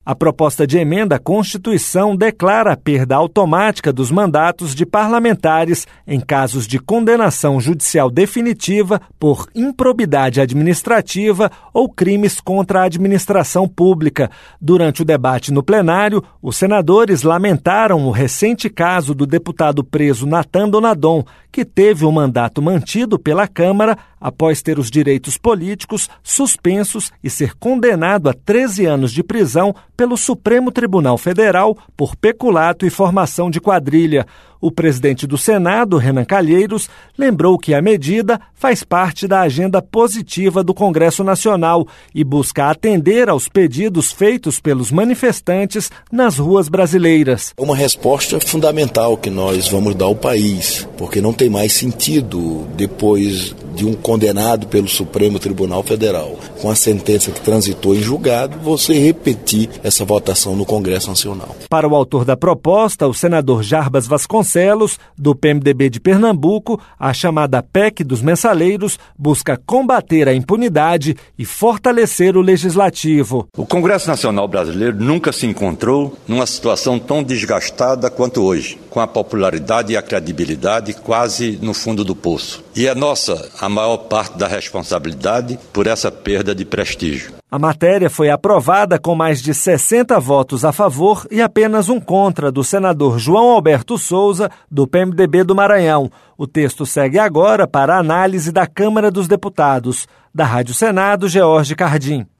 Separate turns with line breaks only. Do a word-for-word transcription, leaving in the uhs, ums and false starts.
A proposta de emenda à Constituição declara a perda automática dos mandatos de parlamentares em casos de condenação judicial definitiva por improbidade administrativa ou crimes contra a administração pública. Durante o debate no plenário, os senadores lamentaram o recente caso do deputado preso Nathan Donadon, que teve o mandato mantido pela Câmara após ter os direitos políticos suspensos e ser condenado a treze anos de prisão pelo Supremo Tribunal Federal por peculato e formação de quadrilha. O presidente do Senado, Renan Calheiros, lembrou que a medida faz parte da agenda positiva do Congresso Nacional e busca atender aos pedidos feitos pelos manifestantes nas ruas brasileiras.
É uma resposta fundamental que nós vamos dar ao país, porque não tem mais sentido, depois de um condenado pelo Supremo Tribunal Federal, com a sentença que transitou em julgado, você repetir essa votação no Congresso Nacional.
Para o autor da proposta, o senador Jarbas Vasconcelos, do P M D B de Pernambuco, a chamada P E C dos mensaleiros busca combater a impunidade e fortalecer o legislativo.
O Congresso Nacional Brasileiro nunca se encontrou numa situação tão desgastada quanto hoje, com a popularidade e a credibilidade quase no fundo do poço. E é nossa a maior parte da responsabilidade por essa perda de prestígio.
A matéria foi aprovada com mais de sessenta votos a favor e apenas um contra do senador João Alberto Souza, do P M D B do Maranhão. O texto segue agora para a análise da Câmara dos Deputados. Da Rádio Senado, George Cardim.